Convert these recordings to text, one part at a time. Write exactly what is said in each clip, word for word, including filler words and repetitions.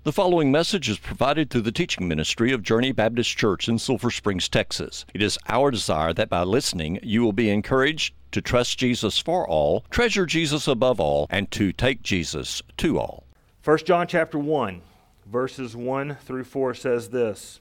The following message is provided through the teaching ministry of Journey Baptist Church in Sulphur Springs, Texas. It is our desire that by listening, you will be encouraged to trust Jesus for all, treasure Jesus above all, and to take Jesus to all. First John chapter one, verses one through four says this: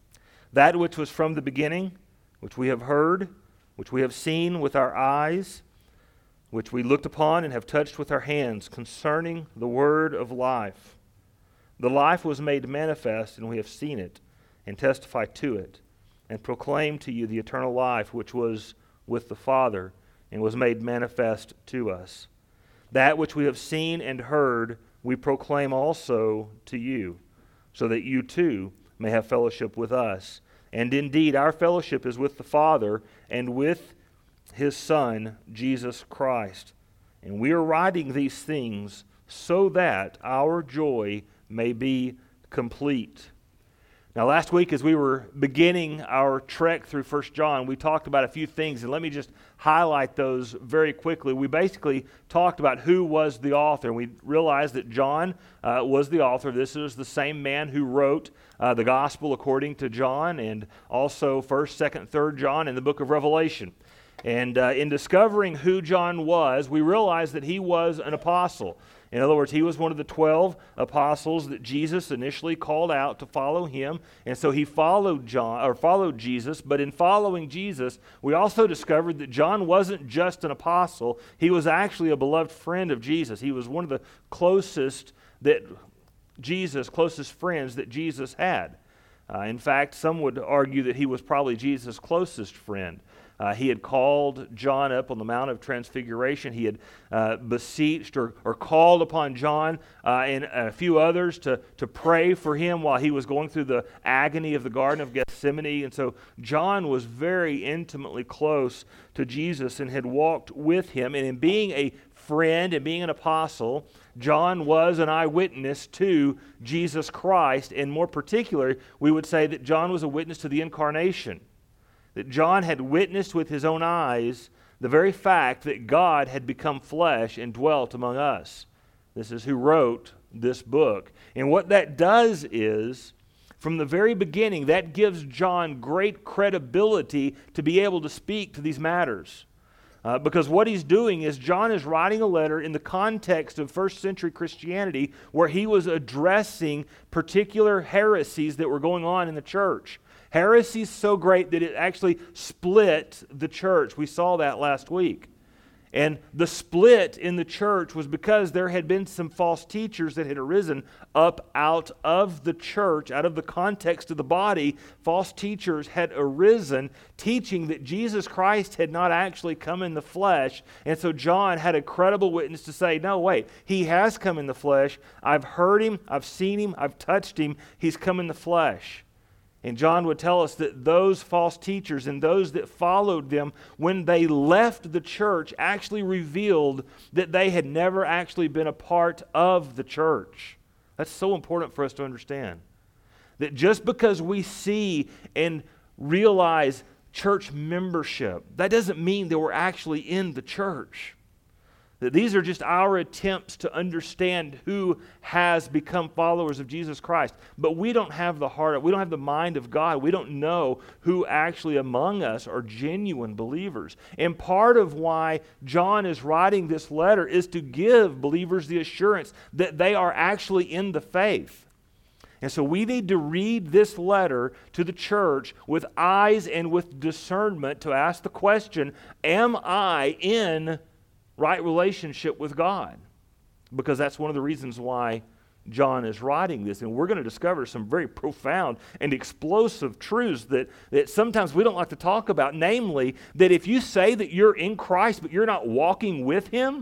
That which was from the beginning, which we have heard, which we have seen with our eyes, which we looked upon and have touched with our hands, concerning the word of life. The life was made manifest, and we have seen it, and testify to it, and proclaim to you the eternal life which was with the Father, and was made manifest to us. That which we have seen and heard, we proclaim also to you, so that you too may have fellowship with us. And indeed, our fellowship is with the Father, and with His Son, Jesus Christ. And we are writing these things so that our joy may be complete. Now, last week as we were beginning our trek through First John, we talked about a few things, and let me just highlight those very quickly. We basically talked about who was the author, and we realized that John uh, was the author. This is the same man who wrote uh, the Gospel according to John, and also First, Second, Third John, and the book of Revelation. And uh, in discovering who John was, we realized that he was an apostle. In other words, he was one of the twelve apostles that Jesus initially called out to follow him, and so he followed John or followed Jesus. But in following Jesus, we also discovered that John wasn't just an apostle; he was actually a beloved friend of Jesus. He was one of the closest that Jesus, closest friends that Jesus had. Uh, in fact, some would argue that he was probably Jesus' closest friend. Uh, he had called John up on the Mount of Transfiguration. He had uh, beseeched or, or called upon John uh, and a few others to, to pray for him while he was going through the agony of the Garden of Gethsemane. And so John was very intimately close to Jesus and had walked with him. And in being a friend and being an apostle, John was an eyewitness to Jesus Christ. And more particularly, we would say that John was a witness to the incarnation. That John had witnessed with his own eyes the very fact that God had become flesh and dwelt among us. This is who wrote this book. And what that does is, from the very beginning, that gives John great credibility to be able to speak to these matters. Uh, because what he's doing is John is writing a letter in the context of first century Christianity where he was addressing particular heresies that were going on in the church. Heresy is so great that it actually split the church. We saw that last week. And the split in the church was because there had been some false teachers that had arisen up out of the church, out of the context of the body. False teachers had arisen teaching that Jesus Christ had not actually come in the flesh. And so John had a credible witness to say, no, wait, he has come in the flesh. I've heard him, I've seen him, I've touched him. He's come in the flesh. And John would tell us that those false teachers and those that followed them, when they left the church, actually revealed that they had never actually been a part of the church. That's so important for us to understand. That just because we see and realize church membership, that doesn't mean that we're actually in the church. That these are just our attempts to understand who has become followers of Jesus Christ. But we don't have the heart, we don't have the mind of God. We don't know who actually among us are genuine believers. And part of why John is writing this letter is to give believers the assurance that they are actually in the faith. And so we need to read this letter to the church with eyes and with discernment to ask the question, am I in right relationship with God? Because that's one of the reasons why John is writing this. And we're going to discover some very profound and explosive truths that, that sometimes we don't like to talk about. Namely, that if you say that you're in Christ but you're not walking with Him,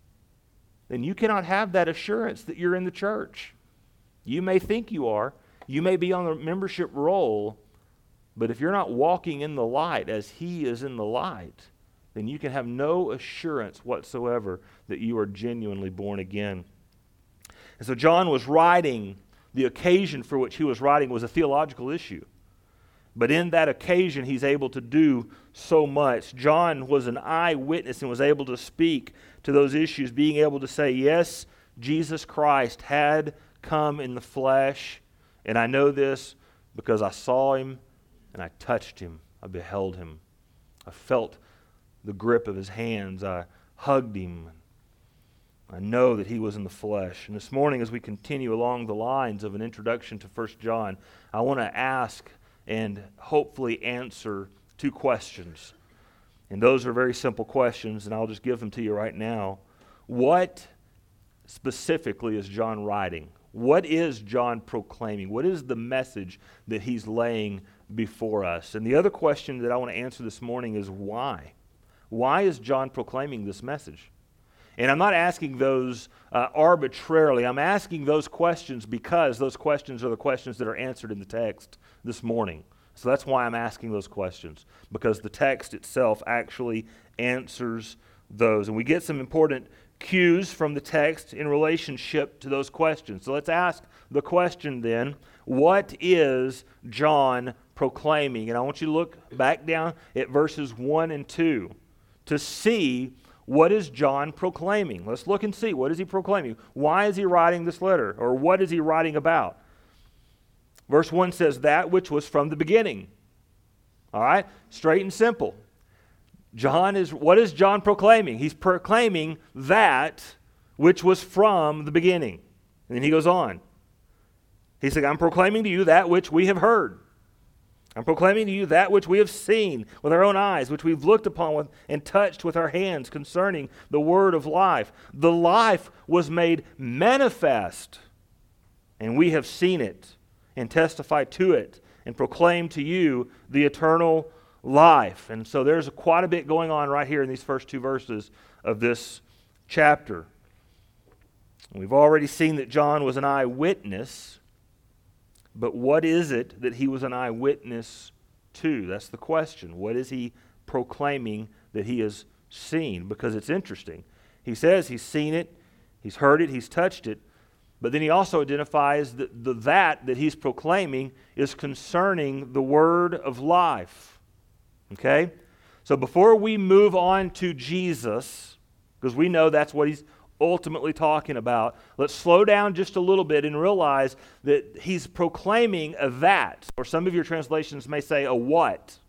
then you cannot have that assurance that you're in the church. You may think you are. You may be on the membership roll. But if you're not walking in the light as He is in the light, then you can have no assurance whatsoever that you are genuinely born again. And so John was writing, the occasion for which he was writing was a theological issue. But in that occasion, he's able to do so much. John was an eyewitness and was able to speak to those issues, being able to say, yes, Jesus Christ had come in the flesh, and I know this because I saw him and I touched him. I beheld him. I felt the grip of his hands. I hugged him. I know that he was in the flesh. And this morning, as we continue along the lines of an introduction to First John, I want to ask and hopefully answer two questions. And those are very simple questions, and I'll just give them to you right now. What specifically is John writing? What is John proclaiming? What is the message that he's laying before us? And the other question that I want to answer this morning is why? Why is John proclaiming this message? And I'm not asking those uh, arbitrarily. I'm asking those questions because those questions are the questions that are answered in the text this morning. So that's why I'm asking those questions, because the text itself actually answers those. And we get some important cues from the text in relationship to those questions. So let's ask the question then, what is John proclaiming? And I want you to look back down at verses one and two to see what is John proclaiming. Let's look and see. What is he proclaiming? Why is he writing this letter? Or what is he writing about? Verse one says, that which was from the beginning. All right? Straight and simple. John is, what is John proclaiming? He's proclaiming that which was from the beginning. And then he goes on. He said, I'm proclaiming to you that which we have heard. I'm proclaiming to you that which we have seen with our own eyes, which we've looked upon with, and touched with our hands concerning the word of life. The life was made manifest, and we have seen it and testify to it and proclaim to you the eternal life. And so there's quite a bit going on right here in these first two verses of this chapter. We've already seen that John was an eyewitness, but what is it that he was an eyewitness to? That's the question. What is he proclaiming that he has seen? Because it's interesting. He says he's seen it, he's heard it, he's touched it, but then he also identifies that the that that he's proclaiming is concerning the word of life. Okay? So before we move on to Jesus, because we know that's what he's ultimately talking about, let's slow down just a little bit and realize that he's proclaiming a that, or some of your translations may say a what.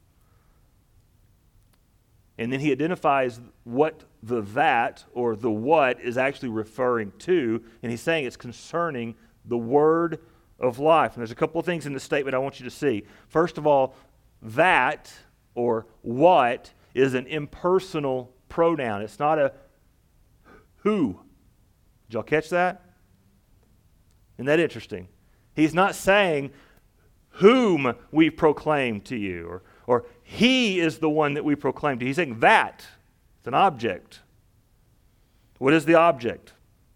And then he identifies what the that or the what is actually referring to, and he's saying it's concerning the word of life. And there's a couple of things in this statement I want you to see. First of all, that or what is an impersonal pronoun. It's not a who. Did y'all catch that? Isn't that interesting? He's not saying whom we proclaim to you, or, or he is the one that we proclaim to you. He's saying that. It's an object. What is the object?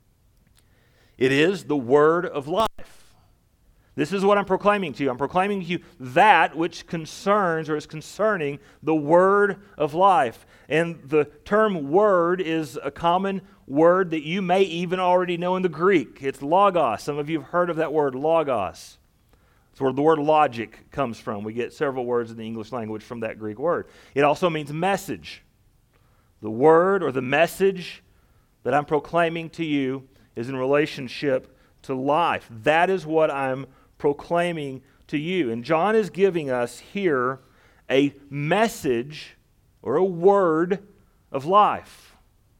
It is the word of life. This is what I'm proclaiming to you. I'm proclaiming to you that which concerns or is concerning the word of life. And the term word is a common word that you may even already know in the Greek. It's logos. Some of you have heard of that word, logos. It's where the word logic comes from. We get several words in the English language from that Greek word. It also means message. The word or the message that I'm proclaiming to you is in relationship to life. That is what I'm proclaiming to you. And John is giving us here a message or a word of life.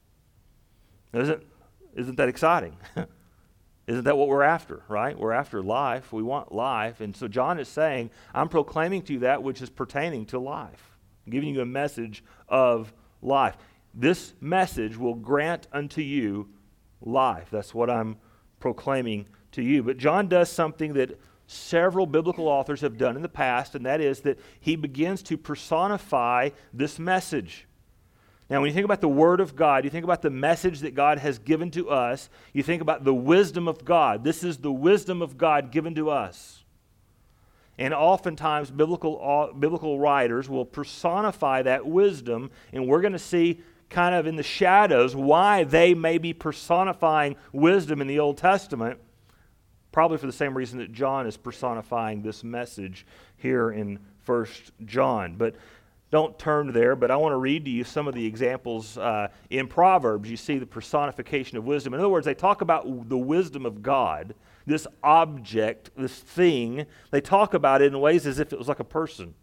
Isn't, isn't that exciting? Isn't that what we're after, right? We're after life. We want life. And so John is saying, I'm proclaiming to you that which is pertaining to life. I'm giving you a message of life. This message will grant unto you life. That's what I'm proclaiming to you. But John does something that several biblical authors have done in the past, and that is that he begins to personify this message. Now, when you think about the Word of God, you think about the message that God has given to us, you think about the wisdom of God. This is the wisdom of God given to us. And oftentimes, biblical, biblical writers will personify that wisdom, and we're going to see kind of in the shadows why they may be personifying wisdom in the Old Testament, probably for the same reason that John is personifying this message here in First John. But don't turn there, but I want to read to you some of the examples uh, in Proverbs. You see the personification of wisdom. In other words, they talk about the wisdom of God, this object, this thing. They talk about it in ways as if it was like a person.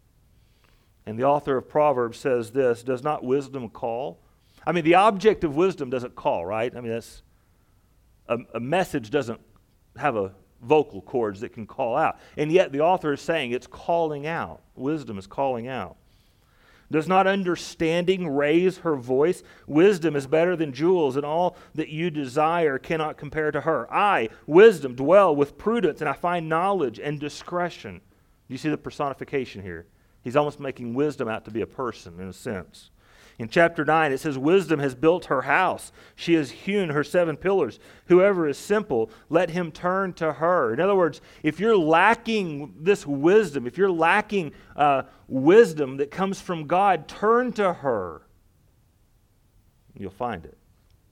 And the author of Proverbs says this, does not wisdom call? I mean, the object of wisdom doesn't call, right? I mean, that's a, a message doesn't have a vocal cords that can call out. And yet the author is saying it's calling out. Wisdom is calling out. Does not understanding raise her voice? Wisdom is better than jewels, and all that you desire cannot compare to her. I, wisdom, dwell with prudence, and I find knowledge and discretion. Do you see the personification here? He's almost making wisdom out to be a person in a sense. In chapter nine, it says, wisdom has built her house. She has hewn her seven pillars. Whoever is simple, let him turn to her. In other words, if you're lacking this wisdom, if you're lacking uh, wisdom that comes from God, turn to her. You'll find it.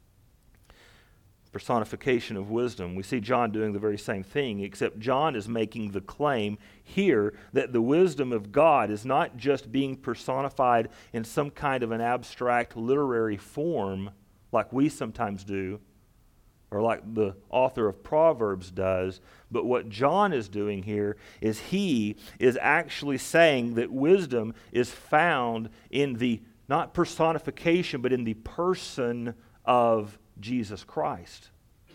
Personification of wisdom. We see John doing the very same thing, except John is making the claim here that the wisdom of God is not just being personified in some kind of an abstract literary form like we sometimes do, or like the author of Proverbs does, but what John is doing here is he is actually saying that wisdom is found in the, not personification, but in the person of Jesus Christ.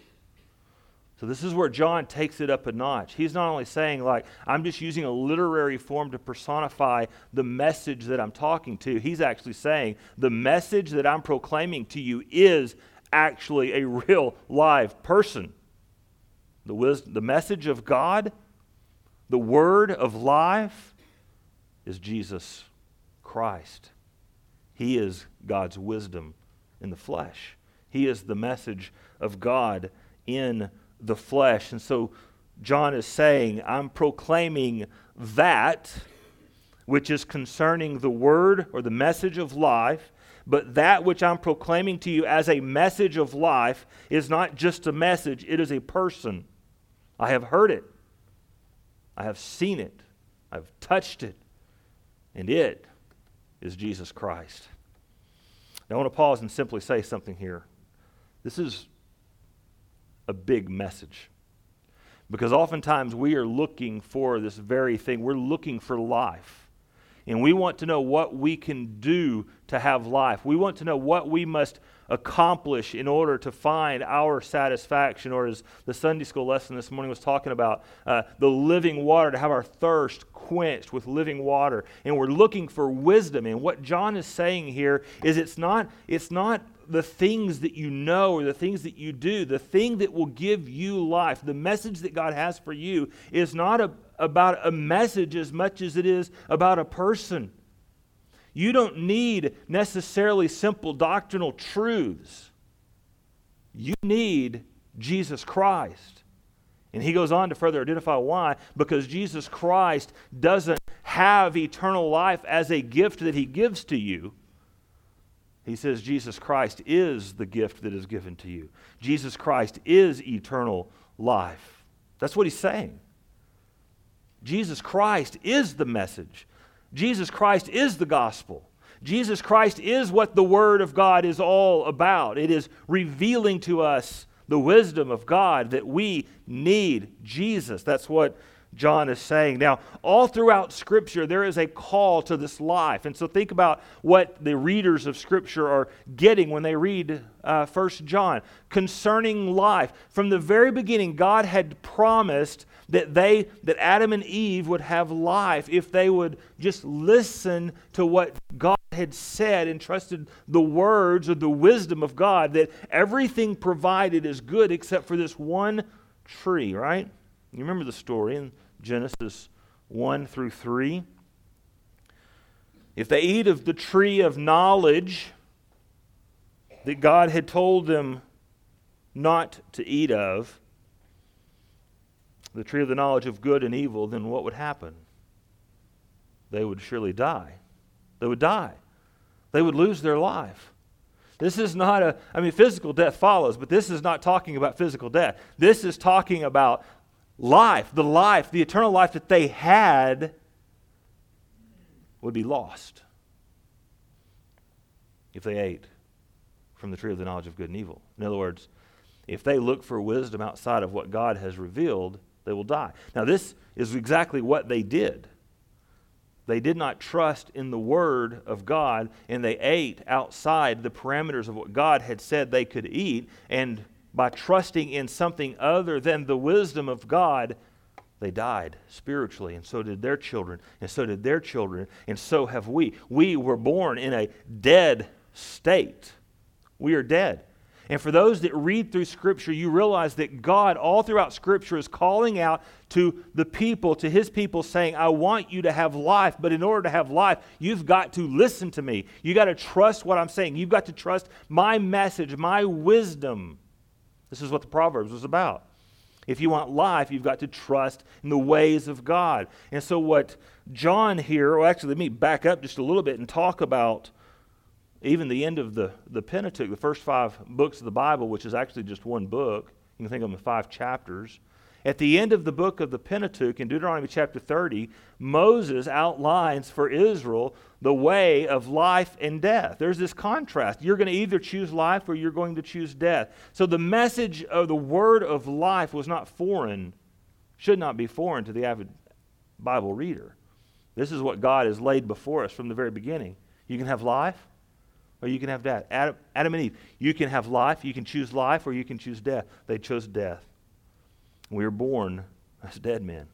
So this is where John takes it up a notch. He's not only saying, like, I'm just using a literary form to personify the message that I'm talking to. He's actually saying the message that I'm proclaiming to you is actually a real live person. The wisdom, the message of God, the word of life is Jesus Christ. He is God's wisdom in the flesh. He is the message of God in the flesh. And so John is saying, I'm proclaiming that which is concerning the word or the message of life, but that which I'm proclaiming to you as a message of life is not just a message, it is a person. I have heard it. I have seen it. I've touched it. And it is Jesus Christ. Now I want to pause and simply say something here. This is a big message, because oftentimes we are looking for this very thing. We're looking for life, and we want to know what we can do to have life. We want to know what we must accomplish in order to find our satisfaction, or as the Sunday school lesson this morning was talking about, uh, the living water, to have our thirst quenched with living water. And we're looking for wisdom. And what John is saying here is it's not, it's not the things that you know or the things that you do. The thing that will give you life, the message that God has for you, is not a, about a message as much as it is about a person. You don't need necessarily simple doctrinal truths. You need Jesus Christ. And he goes on to further identify why. Because Jesus Christ doesn't have eternal life as a gift that he gives to you. He says Jesus Christ is the gift that is given to you. Jesus Christ is eternal life. That's what he's saying. Jesus Christ is the message. Jesus Christ is the gospel. Jesus Christ is what the Word of God is all about. It is revealing to us the wisdom of God that we need Jesus. That's what John is saying. Now, all throughout Scripture, there is a call to this life. And so think about what the readers of Scripture are getting when they read uh, First John. Concerning life, from the very beginning, God had promised that they, that Adam and Eve would have life if they would just listen to what God had said and trusted the words or the wisdom of God, that everything provided is good except for this one tree, right? You remember the story in Genesis one through three. If they eat of the tree of knowledge that God had told them not to eat of, the tree of the knowledge of good and evil, then what would happen? They would surely die. They would die. They would lose their life. This is not a, I mean, physical death follows, but this is not talking about physical death. This is talking about life, the life, the eternal life that they had would be lost if they ate from the tree of the knowledge of good and evil. In other words, if they look for wisdom outside of what God has revealed, they will die. Now, this is exactly what they did. They did not trust in the Word of God, and they ate outside the parameters of what God had said they could eat, and by trusting in something other than the wisdom of God, they died spiritually, and so did their children, and so did their children, and so have we. We were born in a dead state. We are dead. And for those that read through Scripture, you realize that God, all throughout Scripture, is calling out to the people, to His people, saying, I want you to have life, but in order to have life, you've got to listen to me. You've got to trust what I'm saying. You've got to trust my message, my wisdom. This is what the Proverbs was about. If you want life, you've got to trust in the ways of God. And so what John here, well, actually, let me back up just a little bit and talk about even the end of the, the Pentateuch, the first five books of the Bible, which is actually just one book. You can think of them as five chapters. At the end of the book of the Pentateuch, in Deuteronomy chapter thirty, Moses outlines for Israel the way of life and death. There's this contrast. You're going to either choose life or you're going to choose death. So the message of the word of life was not foreign, should not be foreign to the avid Bible reader. This is what God has laid before us from the very beginning. You can have life, or you can have death. Adam, Adam and Eve, you can have life, you can choose life, or you can choose death. They chose death. We were born as dead men.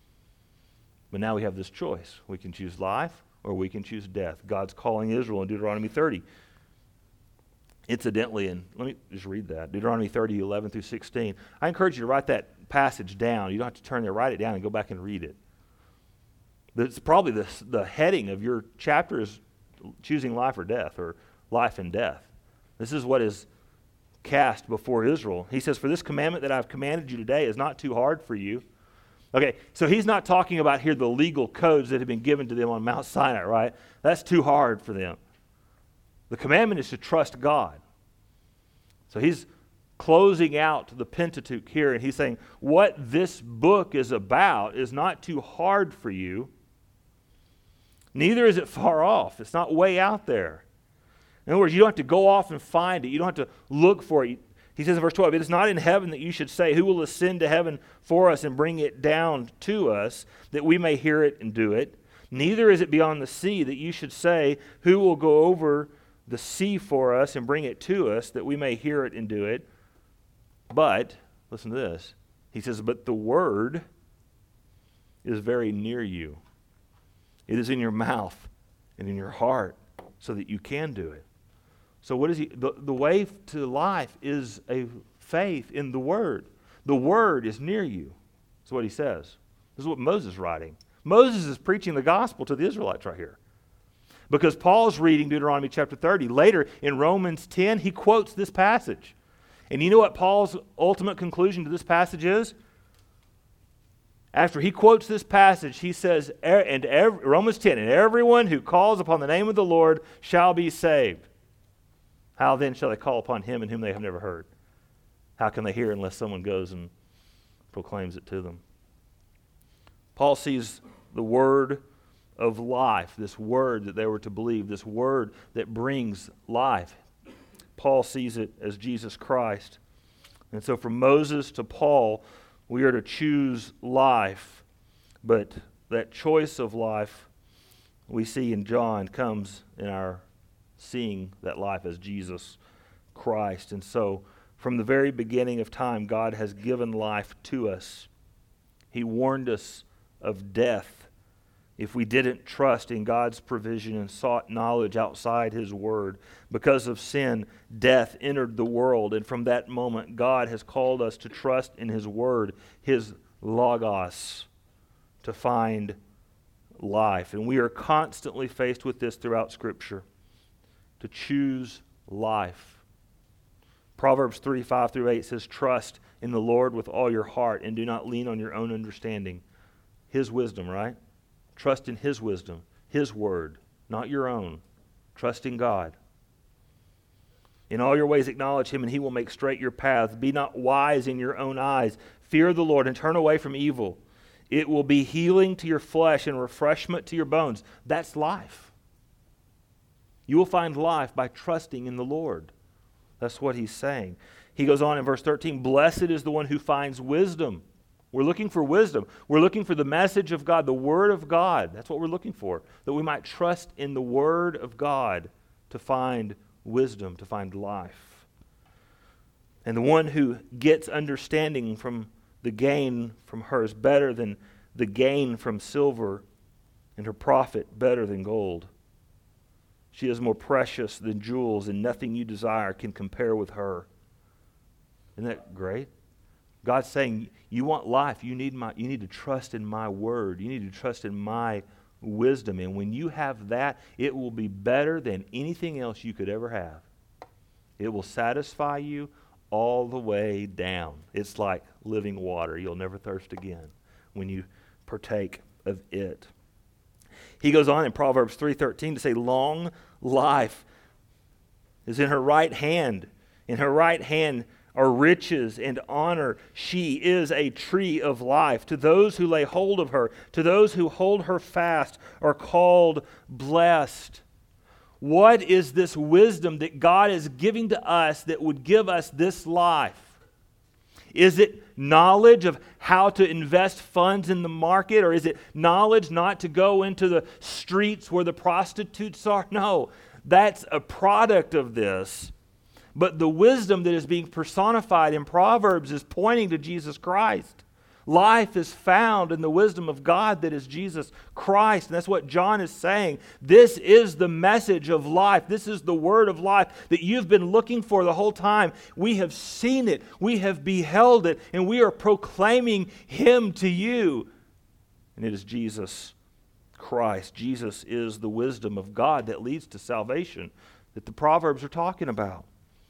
But now we have this choice. We can choose life, or we can choose death. God's calling Israel in Deuteronomy thirty. Incidentally, and let me just read that, Deuteronomy thirty, eleven through sixteen. I encourage you to write that passage down. You don't have to turn there, write it down and go back and read it. It's probably the, the heading of your chapter is choosing life or death, or life and death. This is what is cast before Israel. He says, for this commandment that I've commanded you today is not too hard for you. Okay, so he's not talking about here the legal codes that have been given to them on Mount Sinai, right? That's too hard for them. The commandment is to trust God. So he's closing out the Pentateuch here, and he's saying, what this book is about is not too hard for you. Neither is it far off. It's not way out there. In other words, you don't have to go off and find it. You don't have to look for it. He says in verse twelve, it is not in heaven that you should say, who will ascend to heaven for us and bring it down to us, that we may hear it and do it. Neither is it beyond the sea that you should say, who will go over the sea for us and bring it to us, that we may hear it and do it. But, listen to this, he says, but the word is very near you. It is in your mouth and in your heart, so that you can do it. So what is he? The, the way to life is a faith in the Word. The Word is near you. That's what he says. This is what Moses is writing. Moses is preaching the gospel to the Israelites right here. Because Paul's reading Deuteronomy chapter thirty. Later in Romans ten, he quotes this passage. And you know what Paul's ultimate conclusion to this passage is? After he quotes this passage, he says, and every, Romans ten, and everyone who calls upon the name of the Lord shall be saved. How then shall they call upon him in whom they have never heard? How can they hear unless someone goes and proclaims it to them? Paul sees the word of life, this word that they were to believe, this word that brings life. Paul sees it as Jesus Christ. And so from Moses to Paul, we are to choose life, but that choice of life we see in John comes in our seeing that life as Jesus Christ. And so from the very beginning of time, God has given life to us. He warned us of death if we didn't trust in God's provision and sought knowledge outside His Word. Because of sin, death entered the world, and from that moment, God has called us to trust in His Word, His Logos, to find life. And we are constantly faced with this throughout Scripture, to choose life. Proverbs three, five through eight says, trust in the Lord with all your heart, and do not lean on your own understanding. His wisdom, right? Trust in His wisdom, His word, not your own. Trust in God. In all your ways acknowledge Him, and He will make straight your paths. Be not wise in your own eyes. Fear the Lord and turn away from evil. It will be healing to your flesh and refreshment to your bones. That's life. You will find life by trusting in the Lord. That's what he's saying. He goes on in verse thirteen, blessed is the one who finds wisdom. We're looking for wisdom. We're looking for the message of God, the Word of God. That's what we're looking for, that we might trust in the Word of God to find wisdom, to find life. And the one who gets understanding from the gain from her is better than the gain from silver, and her profit better than gold. She is more precious than jewels, and nothing you desire can compare with her. Isn't that great? God's saying, you want life, you need my you need to trust in my word. You need to trust in my wisdom. And when you have that, it will be better than anything else you could ever have. It will satisfy you all the way down. It's like living water. You'll never thirst again when you partake of it. He goes on in Proverbs three thirteen to say, long life is in her right hand. In her right hand are riches and honor. She is a tree of life. To those who lay hold of her, to those who hold her fast, are called blessed. What is this wisdom that God is giving to us that would give us this life? Is it knowledge of how to invest funds in the market? Or is it knowledge not to go into the streets where the prostitutes are? No, that's a product of this. But the wisdom that is being personified in Proverbs is pointing to Jesus Christ. Life is found in the wisdom of God that is Jesus Christ. And that's what John is saying. This is the message of life. This is the word of life that you've been looking for the whole time. We have seen it. We have beheld it. And we are proclaiming Him to you. And it is Jesus Christ. Jesus is the wisdom of God that leads to salvation that the Proverbs are talking about.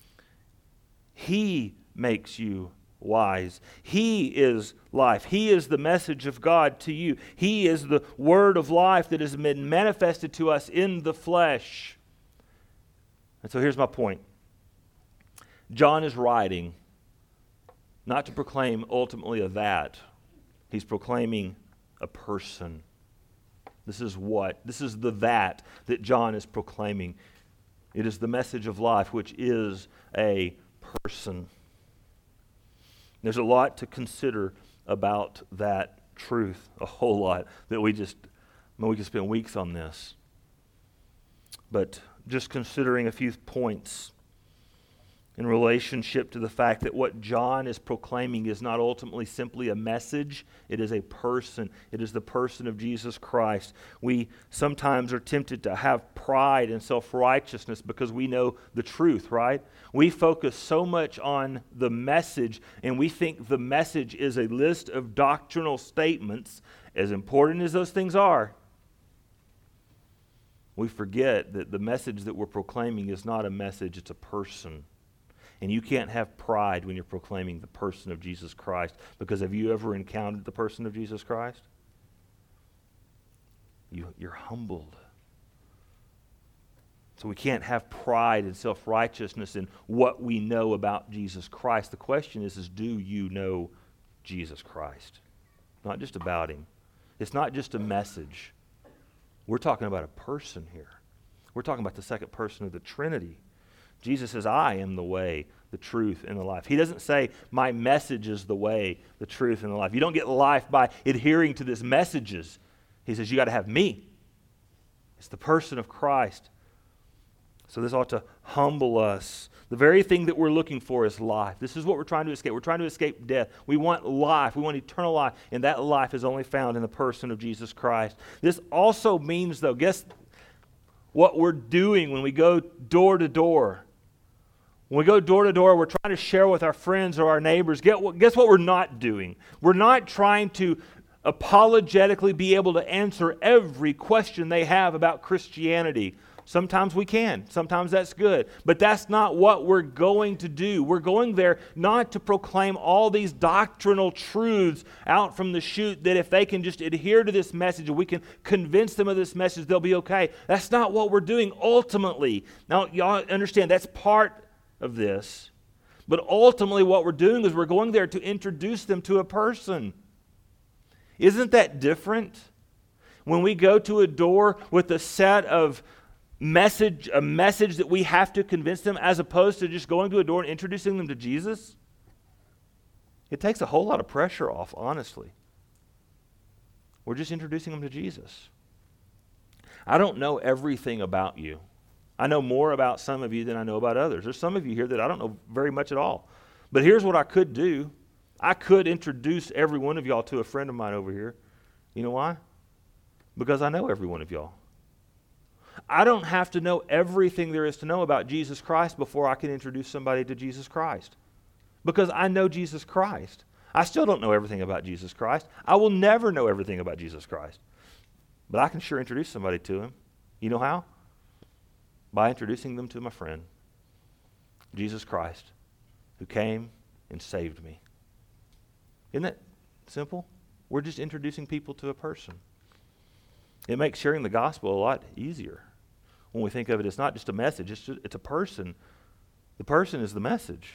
He makes you wise. He is life. He is the message of God to you. He is the word of life that has been manifested to us in the flesh. And so here's my point. John is writing not to proclaim ultimately a that. He's proclaiming a person. This is what? This is the that that John is proclaiming. It is the message of life, which is a person. There's a lot to consider about that truth, a whole lot that we just, I mean, we could spend weeks on this. But just considering a few points in relationship to the fact that what John is proclaiming is not ultimately simply a message, it is a person. It is the person of Jesus Christ. We sometimes are tempted to have pride and self-righteousness because we know the truth, right? We focus so much on the message, and we think the message is a list of doctrinal statements, as important as those things are. We forget that the message that we're proclaiming is not a message, it's a person. And you can't have pride when you're proclaiming the person of Jesus Christ, because have you ever encountered the person of Jesus Christ? You, you're humbled. So we can't have pride and self-righteousness in what we know about Jesus Christ. The question is, is do you know Jesus Christ? Not just about Him. It's not just a message. We're talking about a person here. We're talking about the second person of the Trinity. Jesus says, I am the way, the truth, and the life. He doesn't say, my message is the way, the truth, and the life. You don't get life by adhering to these messages. He says, you got to have me. It's the person of Christ. So this ought to humble us. The very thing that we're looking for is life. This is what we're trying to escape. We're trying to escape death. We want life. We want eternal life. And that life is only found in the person of Jesus Christ. This also means, though, guess what we're doing when we go door to door. When we go door to door, we're trying to share with our friends or our neighbors. Guess what we're not doing? We're not trying to apologetically be able to answer every question they have about Christianity. Sometimes we can. Sometimes that's good. But that's not what we're going to do. We're going there not to proclaim all these doctrinal truths out from the chute that if they can just adhere to this message, we can convince them of this message, they'll be okay. That's not what we're doing ultimately. Now, y'all understand that's part of this. But ultimately what we're doing is we're going there to introduce them to a person. Isn't that different? When we go to a door with a set of message, a message that we have to convince them, as opposed to just going to a door and introducing them to Jesus, it takes a whole lot of pressure off, honestly. We're just introducing them to Jesus. I don't know everything about you. I know more about some of you than I know about others. There's some of you here that I don't know very much at all. But here's what I could do. I could introduce every one of y'all to a friend of mine over here. You know why? Because I know every one of y'all. I don't have to know everything there is to know about Jesus Christ before I can introduce somebody to Jesus Christ. Because I know Jesus Christ. I still don't know everything about Jesus Christ. I will never know everything about Jesus Christ. But I can sure introduce somebody to him. You know how? By introducing them to my friend, Jesus Christ, who came and saved me. Isn't that simple? We're just introducing people to a person. It makes sharing the gospel a lot easier. When we think of it, it's not just a message, it's, just, it's a person. The person is the message.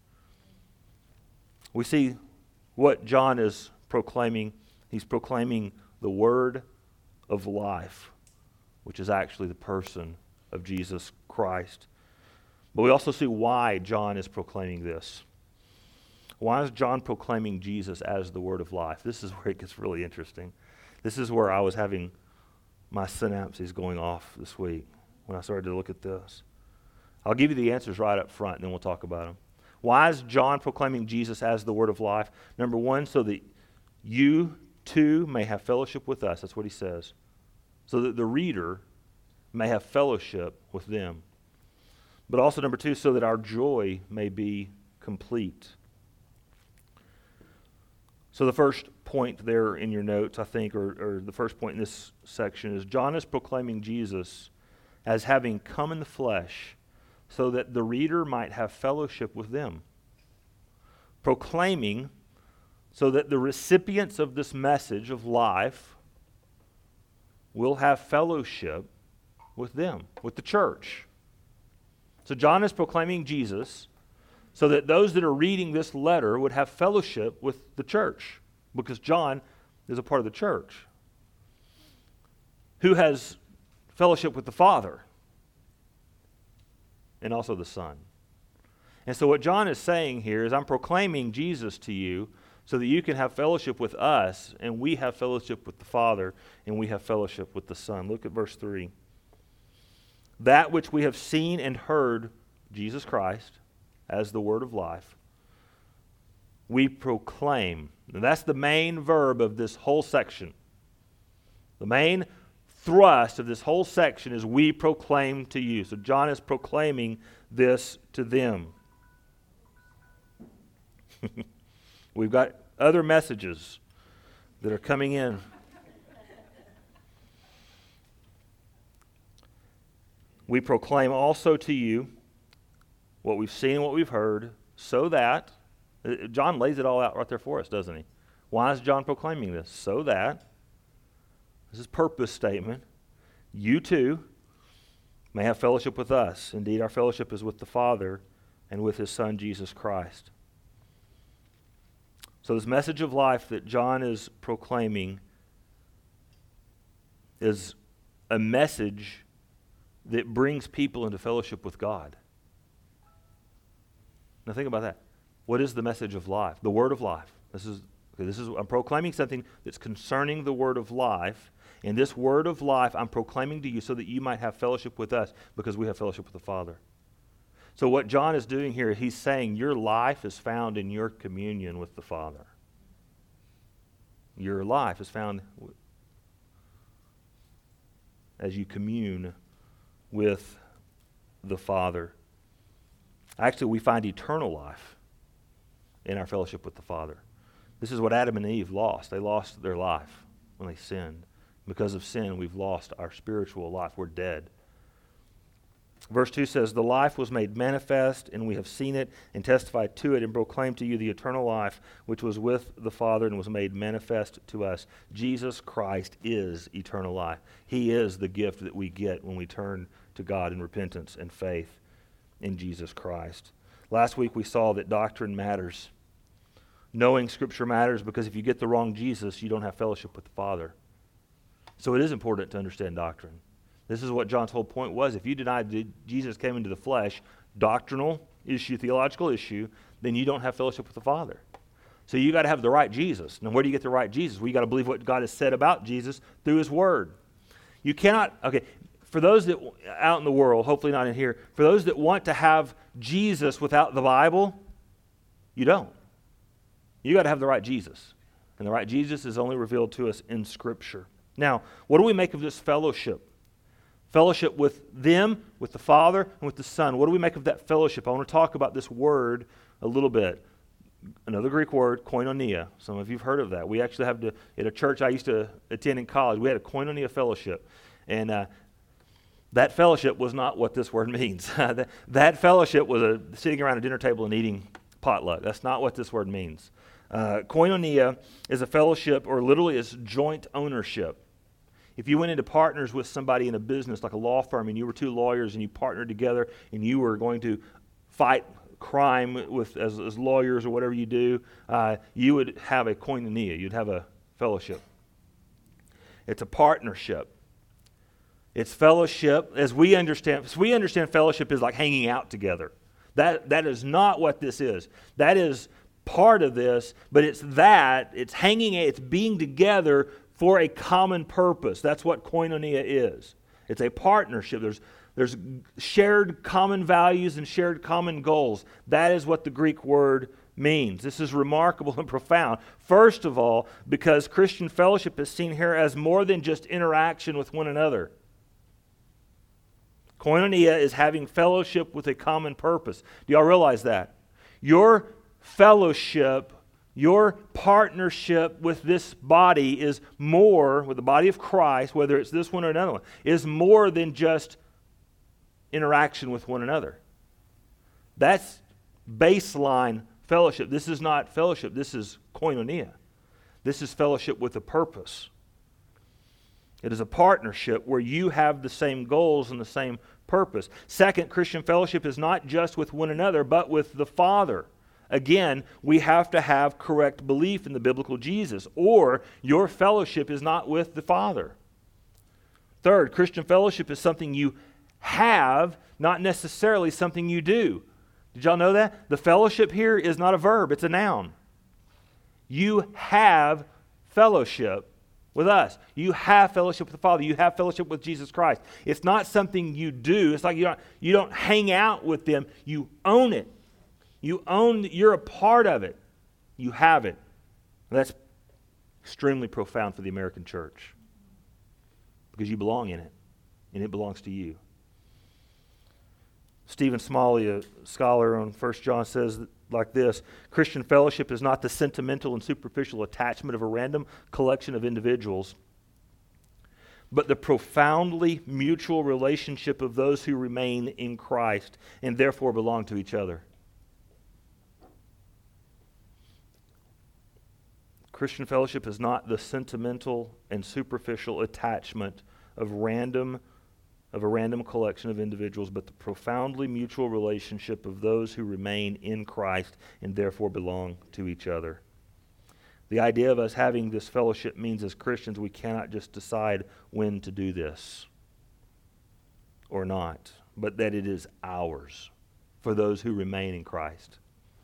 We see what John is proclaiming. He's proclaiming the word of life, which is actually the person of Jesus Christ. But we also see why John is proclaiming this. Why is John proclaiming Jesus as the word of life? This is where it gets really interesting. This is where I was having my synapses going off this week when I started to look at this. I'll give you the answers right up front, and then we'll talk about them. Why is John proclaiming Jesus as the word of life? Number one, so that you too may have fellowship with us. That's what he says. So that the reader may have fellowship with them. But also, number two, so that our joy may be complete. So the first point there in your notes, I think, or, or the first point in this section is John is proclaiming Jesus as having come in the flesh so that the reader might have fellowship with them. Proclaiming so that the recipients of this message of life will have fellowship with them, with the church. So John is proclaiming Jesus so that those that are reading this letter would have fellowship with the church, because John is a part of the church. Who has fellowship with the Father and also the Son. And so what John is saying here is, I'm proclaiming Jesus to you so that you can have fellowship with us, and we have fellowship with the Father, and we have fellowship with the Son. Look at verse three. That which we have seen and heard, Jesus Christ, as the word of life, we proclaim. And that's the main verb of this whole section. The main thrust of this whole section is we proclaim to you. So John is proclaiming this to them. We've got other messages that are coming in. We proclaim also to you what we've seen and what we've heard, so that, John lays it all out right there for us, doesn't he? Why is John proclaiming this? So that, this is purpose statement, you too may have fellowship with us. Indeed, our fellowship is with the Father and with his Son, Jesus Christ. So this message of life that John is proclaiming is a message that brings people into fellowship with God. Now think about that. What is the message of life? The word of life. This is okay, this is I'm proclaiming something that's concerning the word of life. And this word of life I'm proclaiming to you so that you might have fellowship with us, because we have fellowship with the Father. So what John is doing here, he's saying your life is found in your communion with the Father. Your life is found as you commune with the Father. Actually, we find eternal life in our fellowship with the Father. This is what Adam and Eve lost. They lost their life when they sinned. Because of sin, we've lost our spiritual life. We're dead. Verse two says, the life was made manifest, and we have seen it and testified to it and proclaimed to you the eternal life which was with the Father and was made manifest to us. Jesus Christ is eternal life. He is the gift that we get when we turn to God in repentance and faith in Jesus Christ. Last week we saw that doctrine matters. Knowing Scripture matters, because if you get the wrong Jesus, you don't have fellowship with the Father. So it is important to understand doctrine. This is what John's whole point was. If you deny that Jesus came into the flesh, doctrinal issue, theological issue, then you don't have fellowship with the Father. So you got to have the right Jesus. Now, where do you get the right Jesus? Well, you got to believe what God has said about Jesus through His Word. You cannot, okay, for those that, out in the world, hopefully not in here, for those that want to have Jesus without the Bible, you don't. You got to have the right Jesus. And the right Jesus is only revealed to us in Scripture. Now, what do we make of this fellowship? Fellowship with them, with the Father, and with the Son. What do we make of that fellowship? I want to talk about this word a little bit. Another Greek word, koinonia. Some of you have heard of that. We actually have to, at a church I used to attend in college, we had a koinonia fellowship. And uh, that fellowship was not what this word means. that, that fellowship was a, sitting around a dinner table and eating potluck. That's not what this word means. Uh, koinonia is a fellowship, or literally is joint ownership. If you went into partners with somebody in a business like a law firm, and you were two lawyers and you partnered together and you were going to fight crime with as, as lawyers or whatever you do, uh, you would have a koinonia. You'd have a fellowship. It's a partnership. It's fellowship as we understand. So we understand fellowship is like hanging out together. That that is not what this is. That is part of this, but it's that it's hanging. It's being together for a common purpose. That's what koinonia is. It's a partnership. There's There's shared common values and shared common goals. That is what the Greek word means. This is remarkable and profound. First of all, because Christian fellowship is seen here as more than just interaction with one another. Koinonia is having fellowship with a common purpose. Do y'all realize that? Your fellowship, your partnership with this body is more, with the body of Christ, whether it's this one or another one, is more than just interaction with one another. That's baseline fellowship. This is not fellowship. This is koinonia. This is fellowship with a purpose. It is a partnership where you have the same goals and the same purpose. Second, Christian fellowship is not just with one another, but with the Father. Again, we have to have correct belief in the biblical Jesus, or your fellowship is not with the Father. Third, Christian fellowship is something you have, not necessarily something you do. Did y'all know that? The fellowship here is not a verb, it's a noun. You have fellowship with us. You have fellowship with the Father. You have fellowship with Jesus Christ. It's not something you do. It's like you don't, you don't hang out with them. You own it. You own, you're a part of it. You have it. And that's extremely profound for the American church because you belong in it and it belongs to you. Stephen Smalley, a scholar on First John, says like this: Christian fellowship is not the sentimental and superficial attachment of a random collection of individuals, but the profoundly mutual relationship of those who remain in Christ and therefore belong to each other. Christian fellowship is not the sentimental and superficial attachment of random of a random collection of individuals, but the profoundly mutual relationship of those who remain in Christ and therefore belong to each other. The idea of us having this fellowship means as Christians we cannot just decide when to do this or not, but that it is ours for those who remain in Christ.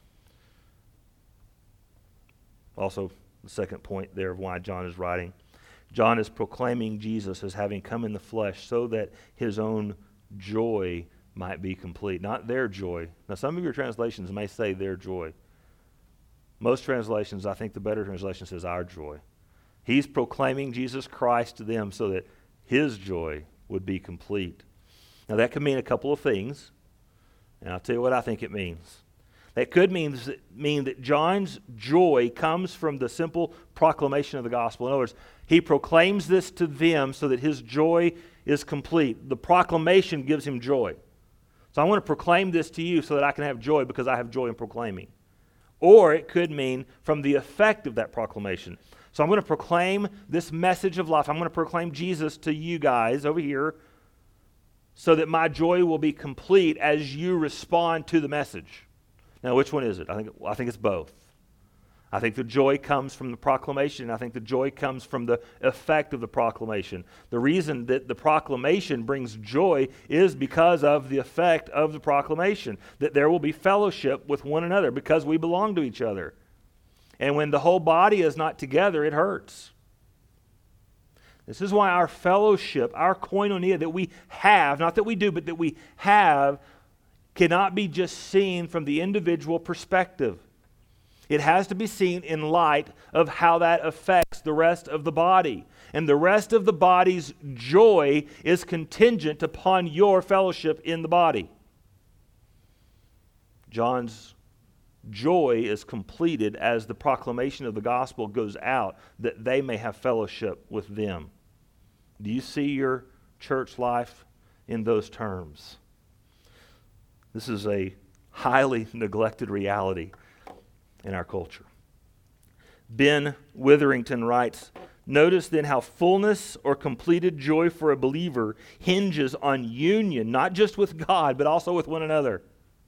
Also, the second point there of why John is writing. John is proclaiming Jesus as having come in the flesh so that his own joy might be complete. Not their joy. Now, some of your translations may say their joy. Most translations, I think the better translation says our joy. He's proclaiming Jesus Christ to them so that his joy would be complete. Now, that could mean a couple of things, and I'll tell you what I think it means. That could mean, mean that John's joy comes from the simple proclamation of the gospel. In other words, he proclaims this to them so that his joy is complete. The proclamation gives him joy. So I want to proclaim this to you so that I can have joy because I have joy in proclaiming. Or it could mean from the effect of that proclamation. So I'm going to proclaim this message of life. I'm going to proclaim Jesus to you guys over here so that my joy will be complete as you respond to the message. Now, which one is it? I think I think it's both. I think the joy comes from the proclamation. I think the joy comes from the effect of the proclamation. The reason that the proclamation brings joy is because of the effect of the proclamation, that there will be fellowship with one another because we belong to each other. And when the whole body is not together, it hurts. This is why our fellowship, our koinonia that we have, not that we do, but that we have, cannot be just seen from the individual perspective. It has to be seen in light of how that affects the rest of the body. And the rest of the body's joy is contingent upon your fellowship in the body. John's joy is completed as the proclamation of the gospel goes out, that they may have fellowship with them. Do you see your church life in those terms? This is a highly neglected reality in our culture. Ben Witherington writes, "Notice then how fullness or completed joy for a believer hinges on union, not just with God, but also with one another."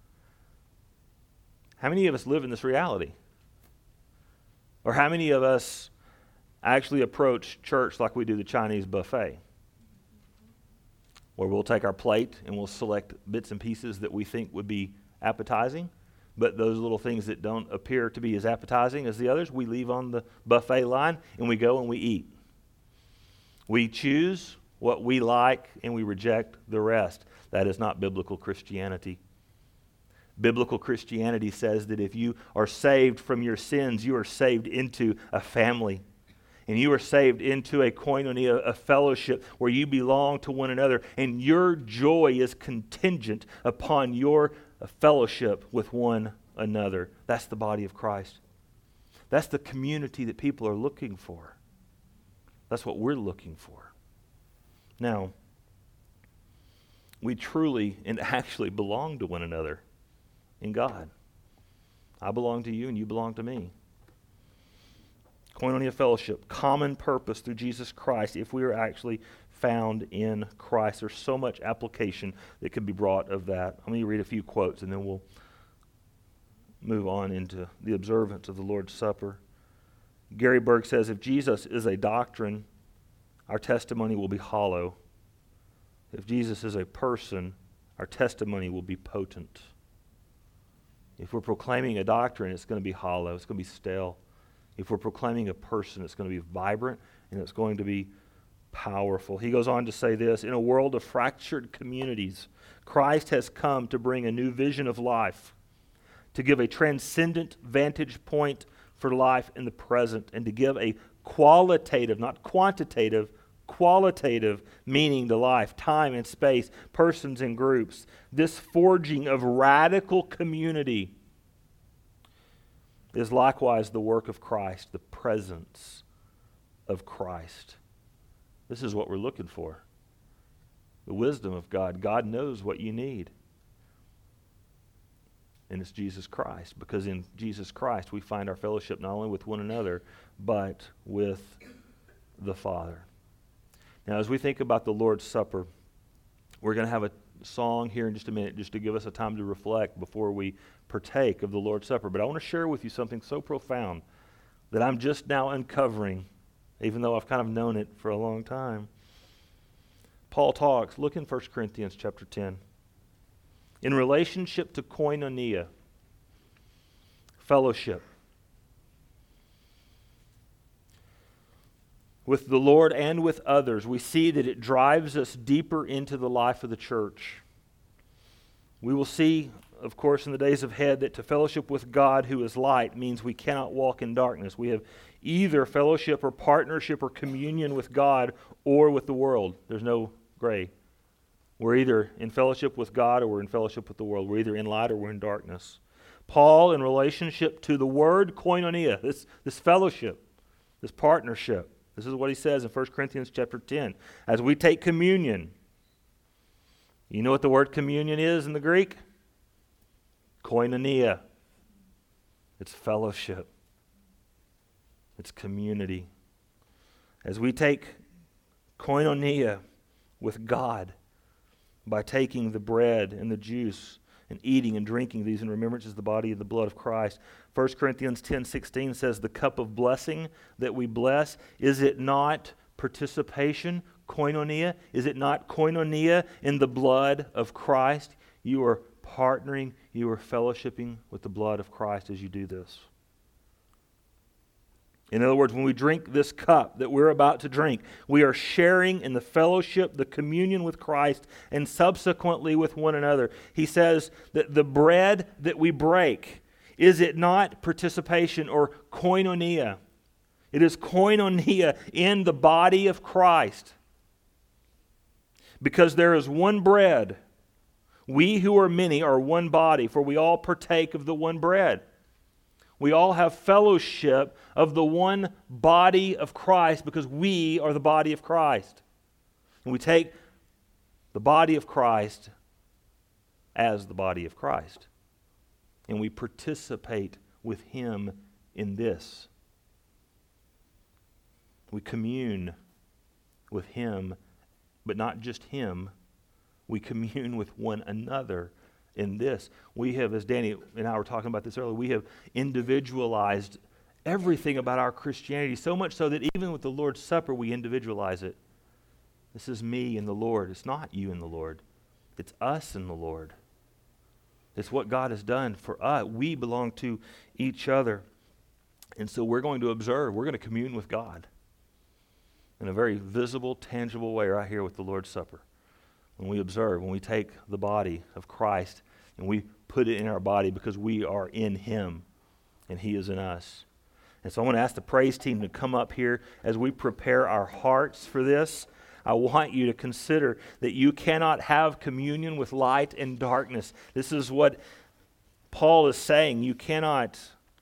How many of us live in this reality? Or how many of us actually approach church like we do the Chinese buffet, where we'll take our plate and we'll select bits and pieces that we think would be appetizing, but those little things that don't appear to be as appetizing as the others, we leave on the buffet line and we go and we eat. We choose what we like and we reject the rest. That is not biblical Christianity. Biblical Christianity says that if you are saved from your sins, you are saved into a family. And you are saved into a koinonia, a fellowship where you belong to one another. And your joy is contingent upon your fellowship with one another. That's the body of Christ. That's the community that people are looking for. That's what we're looking for. Now, we truly and actually belong to one another in God. I belong to you and you belong to me. Koinonia fellowship, common purpose through Jesus Christ if we are actually found in Christ. There's so much application that could be brought of that. I'm going to read a few quotes and then we'll move on into the observance of the Lord's Supper. Gary Berg says, if Jesus is a doctrine, our testimony will be hollow. If Jesus is a person, our testimony will be potent. If we're proclaiming a doctrine, it's going to be hollow, it's going to be stale. If we're proclaiming a person, it's going to be vibrant and it's going to be powerful. He goes on to say this, in a world of fractured communities, Christ has come to bring a new vision of life, to give a transcendent vantage point for life in the present, and to give a qualitative, not quantitative, qualitative meaning to life, time and space, persons and groups. This forging of radical community is likewise the work of Christ, the presence of Christ. This is what we're looking for. The wisdom of God. God knows what you need. And it's Jesus Christ, because in Jesus Christ we find our fellowship not only with one another, but with the Father. Now, as we think about the Lord's Supper, we're going to have a song here in just a minute just to give us a time to reflect before we partake of the Lord's Supper. But I want to share with you something so profound that I'm just now uncovering, even though I've kind of known it for a long time. Paul talks, look in First Corinthians chapter ten. In relationship to koinonia, fellowship, with the Lord and with others, we see that it drives us deeper into the life of the church. We will see, of course, in the days ahead, that to fellowship with God who is light means we cannot walk in darkness. We have either fellowship or partnership or communion with God or with the world. There's no gray. We're either in fellowship with God or we're in fellowship with the world. We're either in light or we're in darkness. Paul, in relationship to the word koinonia, this, this fellowship, this partnership, this is what he says in First Corinthians chapter ten. As we take communion, you know what the word communion is in the Greek? Koinonia. It's fellowship. It's community. As we take koinonia with God by taking the bread and the juice and eating and drinking these in remembrance of the body and the blood of Christ. First Corinthians ten sixteen says, the cup of blessing that we bless, is it not participation, koinonia? Is it not koinonia in the blood of Christ? You are partnering, you are fellowshipping with the blood of Christ as you do this. In other words, when we drink this cup that we're about to drink, we are sharing in the fellowship, the communion with Christ, and subsequently with one another. He says that the bread that we break, is it not participation or koinonia? It is koinonia in the body of Christ. Because there is one bread. We who are many are one body, for we all partake of the one bread. We all have fellowship of the one body of Christ because we are the body of Christ. And we take the body of Christ as the body of Christ. And we participate with Him in this. We commune with Him, but not just Him. We commune with one another in this. We have, as Danny and I were talking about this earlier, we have individualized everything about our Christianity, so much so that even with the Lord's Supper, we individualize it. This is me and the Lord. It's not you and the Lord. It's us and the Lord. It's what God has done for us. We belong to each other. And so we're going to observe. We're going to commune with God in a very visible, tangible way right here with the Lord's Supper. When we observe, when we take the body of Christ and we put it in our body because we are in Him and He is in us. And so I want to ask the praise team to come up here as we prepare our hearts for this. I want you to consider that you cannot have communion with light and darkness. This is what Paul is saying. You cannot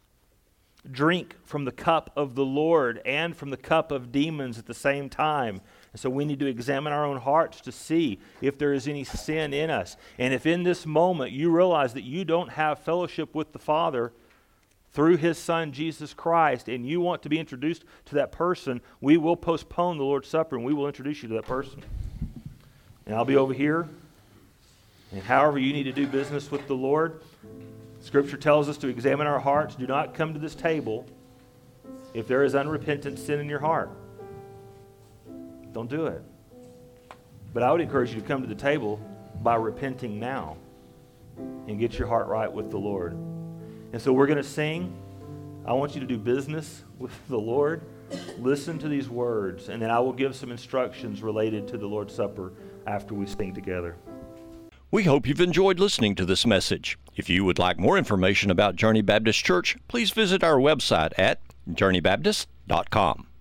drink from the cup of the Lord and from the cup of demons at the same time. And so we need to examine our own hearts to see if there is any sin in us. And if in this moment you realize that you don't have fellowship with the Father through His Son, Jesus Christ, and you want to be introduced to that person, we will postpone the Lord's Supper and we will introduce you to that person. And I'll be over here. And however you need to do business with the Lord, Scripture tells us to examine our hearts. Do not come to this table if there is unrepentant sin in your heart. Don't do it. But I would encourage you to come to the table by repenting now and get your heart right with the Lord. And so we're going to sing. I want you to do business with the Lord. Listen to these words, and then I will give some instructions related to the Lord's Supper after we sing together. We hope you've enjoyed listening to this message. If you would like more information about Journey Baptist Church, please visit our website at journey baptist dot com.